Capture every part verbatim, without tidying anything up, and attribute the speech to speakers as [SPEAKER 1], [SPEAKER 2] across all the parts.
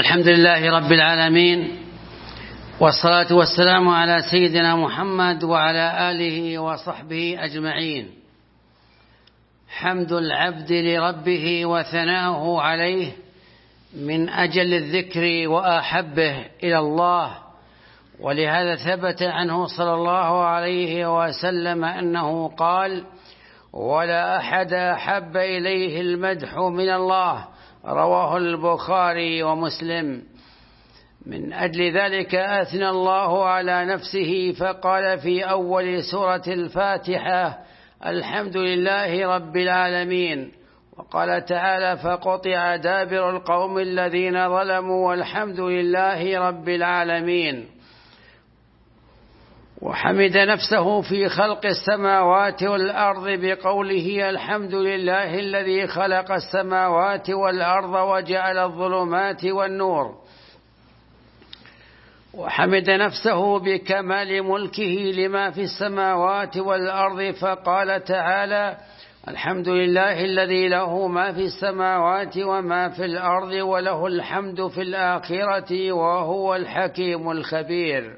[SPEAKER 1] الحمد لله رب العالمين، والصلاة والسلام على سيدنا محمد وعلى آله وصحبه أجمعين. حمد العبد لربه وثناؤه عليه من أجل الذكر وأحبه إلى الله، ولهذا ثبت عنه صلى الله عليه وسلم أنه قال: ولا أحد أحب إليه المدح من الله، رواه البخاري ومسلم. من أجل ذلك أثنى الله على نفسه فقال في أول سورة الفاتحة: الحمد لله رب العالمين. وقال تعالى: فقطع دابر القوم الذين ظلموا والحمد لله رب العالمين. وحمد نفسه في خلق السماوات والأرض بقوله: الحمد لله الذي خلق السماوات والأرض وجعل الظلمات والنور. وحمد نفسه بكمال ملكه لما في السماوات والأرض فقال تعالى: الحمد لله الذي له ما في السماوات وما في الأرض وله الحمد في الآخرة وهو الحكيم الخبير.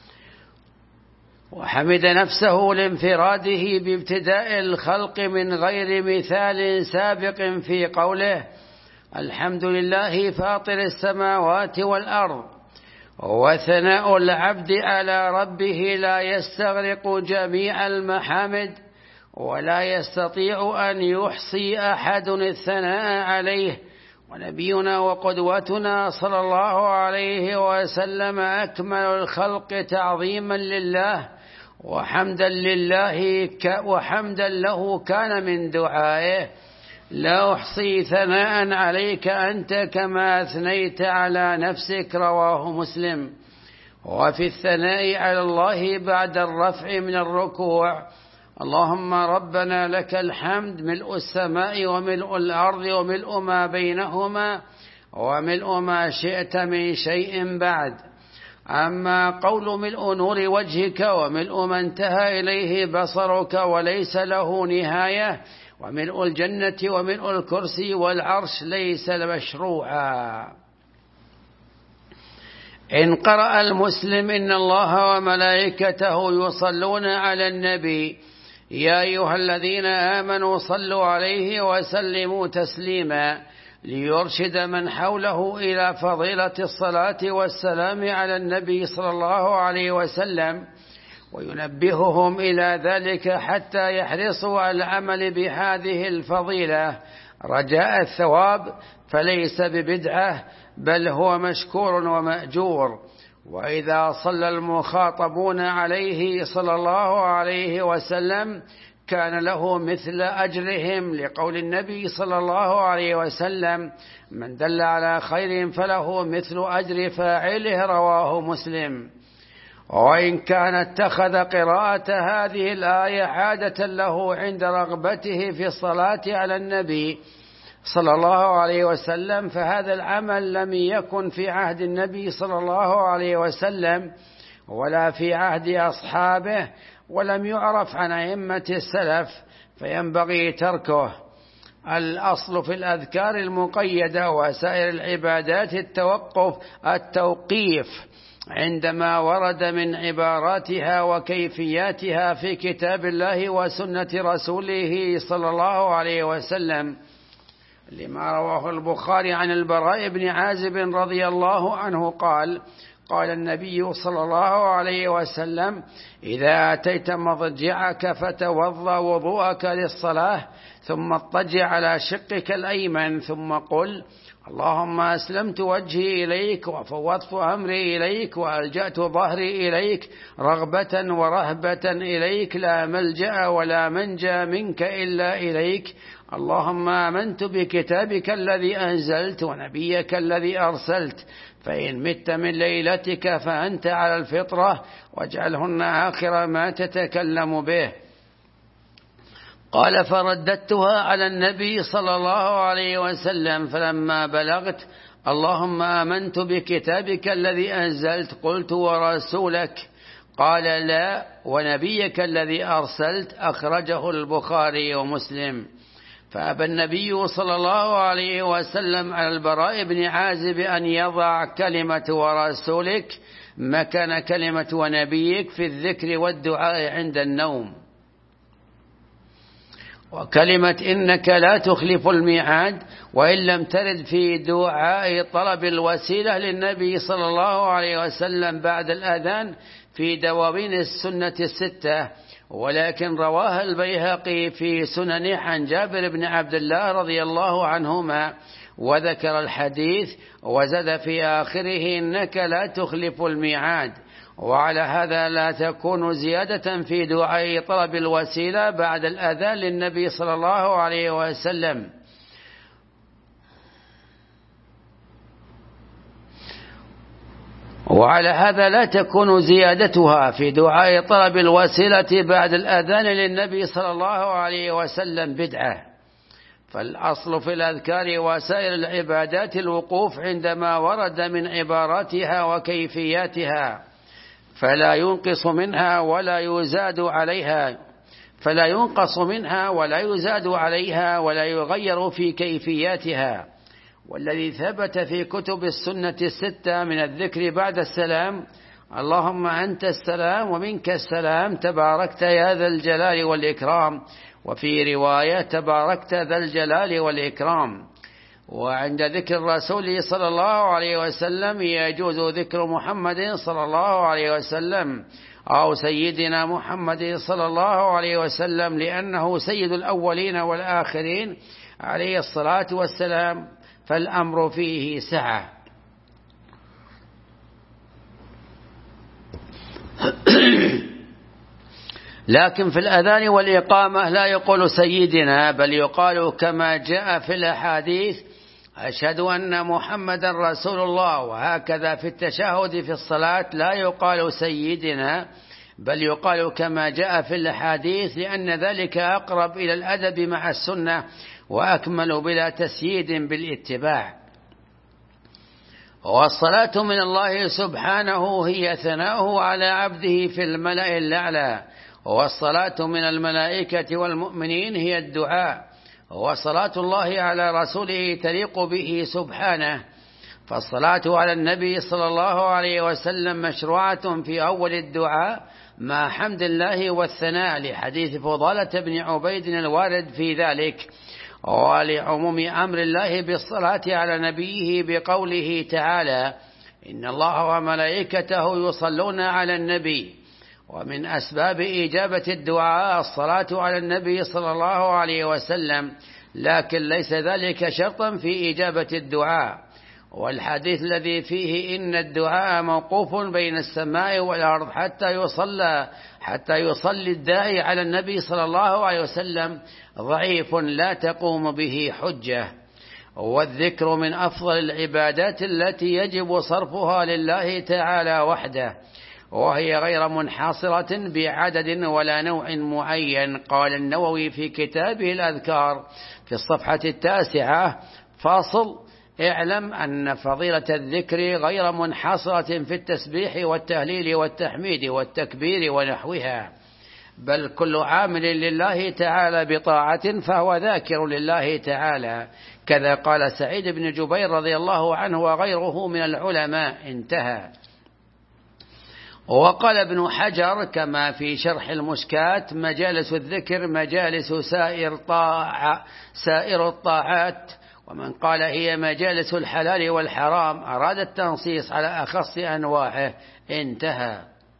[SPEAKER 1] وحمد نفسه لانفراده بابتداء الخلق من غير مثال سابق في قوله: الحمد لله فاطر السماوات والأرض. وثناء العبد على ربه لا يستغرق جميع المحامد، ولا يستطيع أن يحصي أحد الثناء عليه. ونبينا وقدوتنا صلى الله عليه وسلم أكمل الخلق تعظيما لله وحمدا لله وحمدا له كان من دعائه: لا أحصي ثناء عليك أنت كما أثنيت على نفسك، رواه مسلم. وفي الثناء على الله بعد الرفع من الركوع: اللهم ربنا لك الحمد ملء السماء وملء الأرض وملء ما بينهما وملء ما شئت من شيء بعد. أما قول ملء نور وجهك وملء ما انتهى إليه بصرك وليس له نهاية وملء الجنة وملء الكرسي والعرش ليس مشروعا. إن قرأ المسلم: إن الله وملائكته يصلون على النبي يا أيها الذين آمنوا صلوا عليه وسلموا تسليما، ليرشد من حوله إلى فضيلة الصلاة والسلام على النبي صلى الله عليه وسلم، وينبههم إلى ذلك حتى يحرصوا على العمل بهذه الفضيلة رجاء الثواب، فليس ببدعة بل هو مشكور ومأجور. وإذا صلى المخاطبون عليه صلى الله عليه وسلم كان له مثل أجرهم، لقول النبي صلى الله عليه وسلم: من دل على خير فله مثل أجر فاعله، رواه مسلم. وإن كان اتخذ قراءة هذه الآية عادة له عند رغبته في الصلاة على النبي صلى الله عليه وسلم، فهذا العمل لم يكن في عهد النبي صلى الله عليه وسلم ولا في عهد أصحابه، ولم يعرف عن أئمة السلف، فينبغي تركه. الأصل في الأذكار المقيدة وسائر العبادات التوقف التوقيف عندما ورد من عباراتها وكيفياتها في كتاب الله وسنة رسوله صلى الله عليه وسلم، لما رواه البخاري عن البراء بن عازب رضي الله عنه قال: قال النبي صلى الله عليه وسلم: إذا أتيت مضجعك فتوضأ وضوءك للصلاة، ثم اضطجع على شقك الأيمن، ثم قل: اللهم أسلمت وجهي إليك وفوضت أمري إليك وألجأت ظهري إليك رغبة ورهبة إليك، لا ملجأ ولا منجى منك إلا إليك. اللهم آمنت بكتابك الذي أنزلت ونبيك الذي أرسلت، فإن مت من ليلتك فأنت على الفطرة، واجعلهن آخر ما تتكلم به. قال: فرددتها على النبي صلى الله عليه وسلم، فلما بلغت: اللهم آمنت بكتابك الذي أنزلت، قلت: ورسولك؟ قال: لا، ونبيك الذي أرسلت. أخرجه البخاري ومسلم. فأبى النبي صلى الله عليه وسلم على البراء بن عازب أن يضع كلمة ورسولك مكان كلمة ونبيك في الذكر والدعاء عند النوم. وكلمة إنك لا تخلف الميعاد وإن لم ترد في دعاء طلب الوسيلة للنبي صلى الله عليه وسلم بعد الأذان في دواوين السنة الستة، ولكن رواها البيهقي في سننه عن جابر بن عبد الله رضي الله عنهما وذكر الحديث وزاد في آخره إنك لا تخلف الميعاد. وعلى هذا لا تكون زيادة في دعاء طلب الوسيلة بعد الأذان للنبي صلى الله عليه وسلم. وعلى هذا لا تكون زيادتها في دعاء طلب الوسيلة بعد الأذان للنبي صلى الله عليه وسلم بدعة. فالأصل في الأذكار وسائر العبادات الوقوف عندما ورد من عباراتها وكيفياتها، فلا ينقص منها ولا يزاد عليها فلا ينقص منها ولا يزاد عليها ولا يغير في كيفياتها. والذي ثبت في كتب السنة الستة من الذكر بعد السلام اللهم أنت السلام ومنك السلام تباركت يا ذا الجلال والإكرام، وفي رواية تباركت ذا الجلال والإكرام. وعند ذكر الرسول صلى الله عليه وسلم يجوز ذكر محمد صلى الله عليه وسلم أو سيدنا محمد صلى الله عليه وسلم لأنه سيد الأولين والآخرين عليه الصلاة والسلام، فالأمر فيه سعة. لكن في الأذان والإقامة لا يقول سيدنا، بل يقال كما جاء في الأحاديث أشهد أن محمد رسول الله. وهكذا في التشهد في الصلاة لا يقال سيدنا، بل يقال كما جاء في الأحاديث، لأن ذلك أقرب إلى الأدب مع السنة وأكمل بلا تسييد بالاتباع. والصلاة من الله سبحانه هي ثناؤه على عبده في الملأ الأعلى، والصلاة من الملائكة والمؤمنين هي الدعاء، وصلاة الله على رسوله تليق به سبحانه. فالصلاة على النبي صلى الله عليه وسلم مشروعة في أول الدعاء مع حمد الله والثناء، لحديث فضالة بن عبيد الوارد في ذلك، ولعموم أمر الله بالصلاة على نبيه بقوله تعالى إن الله وملائكته يصلون على النبي. ومن أسباب إجابة الدعاء الصلاة على النبي صلى الله عليه وسلم، لكن ليس ذلك شرطا في إجابة الدعاء. والحديث الذي فيه إن الدعاء موقوف بين السماء والأرض حتى يصلى حتى يصلي الداعي على النبي صلى الله عليه وسلم ضعيف لا تقوم به حجة. والذكر من أفضل العبادات التي يجب صرفها لله تعالى وحده، وهي غير منحصرة بعدد ولا نوع معين. قال النووي في كتابه الأذكار في الصفحة التاسعة فاصل: اعلم أن فضيلة الذكر غير منحصرة في التسبيح والتهليل والتحميد والتكبير ونحوها، بل كل عامل لله تعالى بطاعة فهو ذاكر لله تعالى. كذا قال سعيد بن جبير رضي الله عنه وغيره من العلماء. انتهى. وقال ابن حجر كما في شرح المشكات: مجالس الذكر مجالس سائر, طاع سائر الطاعات. ومن قال هي مجالس الحلال والحرام أراد التنصيص على أخص أنواعه. انتهى.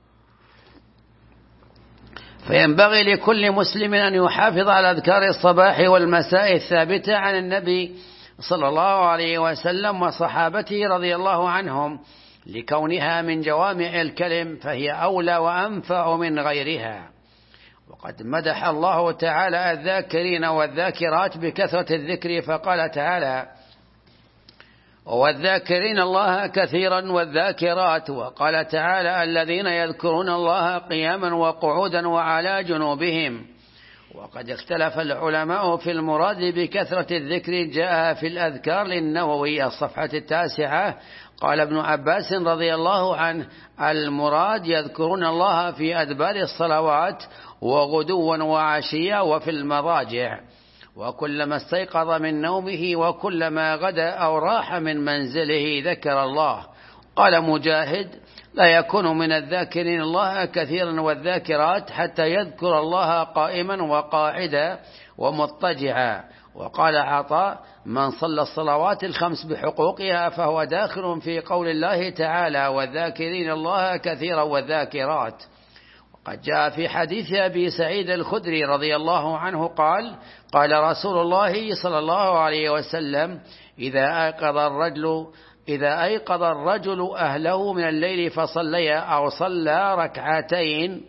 [SPEAKER 1] فينبغي لكل مسلم أن يحافظ على أذكار الصباح والمساء الثابتة عن النبي صلى الله عليه وسلم وصحابته رضي الله عنهم، لكونها من جوامع الكلم فهي أولى وأنفع من غيرها. وقد مدح الله تعالى الذاكرين والذاكرات بكثرة الذكر، فقال تعالى: والذاكرين الله كثيرا والذاكرات. وقال تعالى: الذين يذكرون الله قياما وقعودا وعلى جنوبهم. وقد اختلف العلماء في المراد بكثرة الذكر. جاء في الأذكار للنووي الصفحة التاسعة قال ابن عباس رضي الله عنه: المراد يذكرون الله في أدبار الصلوات وغدوا وعشيا وفي المضاجع. وكلما استيقظ من نومه وكلما غدا أو راح من منزله ذكر الله. قال مجاهد: لا يكون من الذاكرين الله كثيرا والذاكرات حتى يذكر الله قائما وقاعدا ومضطجعا. وقال عطاء: من صلى الصلوات الخمس بحقوقها فهو داخل في قول الله تعالى: والذاكرين الله كثيرا والذاكرات. وقد جاء في حديث أبي سعيد الخدري رضي الله عنه قال: قال رسول الله صلى الله عليه وسلم: إذا أيقظ الرجل إذا أيقظ الرجل أهله من الليل فصليا أو صلى ركعتين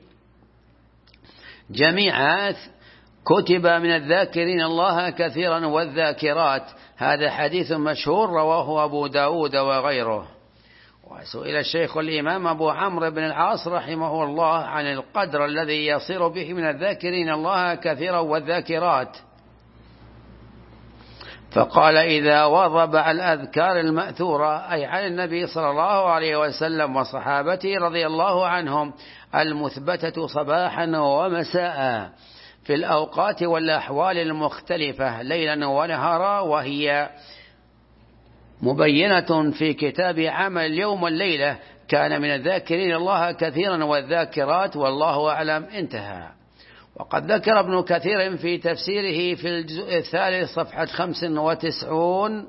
[SPEAKER 1] جميعا كتب من الذاكرين الله كثيرا والذاكرات. هذا حديث مشهور رواه أبو داود وغيره. وسئل الشيخ الإمام أبو عمرو بن العاص رحمه الله عن القدر الذي يصير به من الذاكرين الله كثيرا والذاكرات، فقال: إذا واظب على الأذكار المأثورة، أي عن النبي صلى الله عليه وسلم وصحابته رضي الله عنهم المثبتة صباحا ومساء في الأوقات والأحوال المختلفة ليلا ونهارا، وهي مبينة في كتاب عمل اليوم والليلة، كان من الذاكرين الله كثيرا والذاكرات والله أعلم. انتهى. وقد ذكر ابن كثير في تفسيره في الجزء الثالث صفحة خمس وتسعون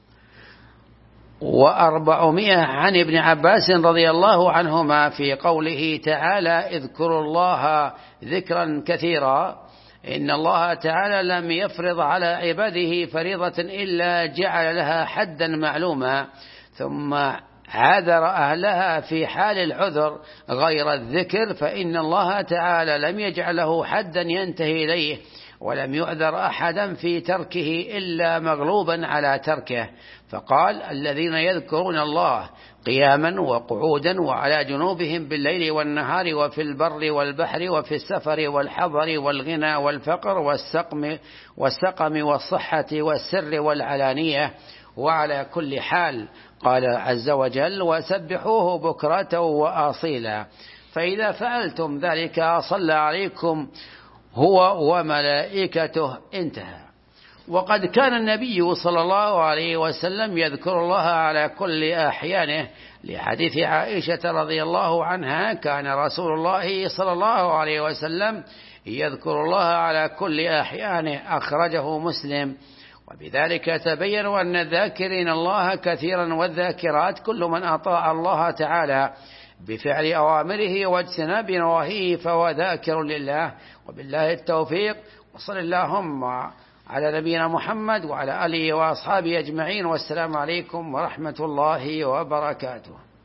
[SPEAKER 1] وأربعمائة عن ابن عباس رضي الله عنهما في قوله تعالى: اذكروا الله ذكرا كثيرا، إن الله تعالى لم يفرض على عباده فريضة إلا جعل لها حدا معلوما، ثم عذر أهلها في حال العذر غير الذكر، فإن الله تعالى لم يجعل له حدا ينتهي إليه، ولم يعذر أحدا في تركه إلا مغلوبا على تركه. فقال: الذين يذكرون الله قياما وقعودا وعلى جنوبهم بالليل والنهار وفي البر والبحر وفي السفر والحضر والغنى والفقر والسقم والسقم والصحة والسر والعلانية وعلى كل حال. قال عز وجل: وسبحوه بكرة وأصيلا. فإذا فعلتم ذلك صلى عليكم هو وملائكته. انتهى. وقد كان النبي صلى الله عليه وسلم يذكر الله على كل أحيانه، لحديث عائشة رضي الله عنها: كان رسول الله صلى الله عليه وسلم يذكر الله على كل أحيانه، أخرجه مسلم. وبذلك تبين أن الذاكرين الله كثيرا والذاكرات كل من أطاع الله تعالى بفعل أوامره واجتناب نواهيه فهو ذاكر لله. وبالله التوفيق، وصل اللهم على نبينا محمد وعلى آله وأصحابه أجمعين، والسلام عليكم ورحمة الله وبركاته.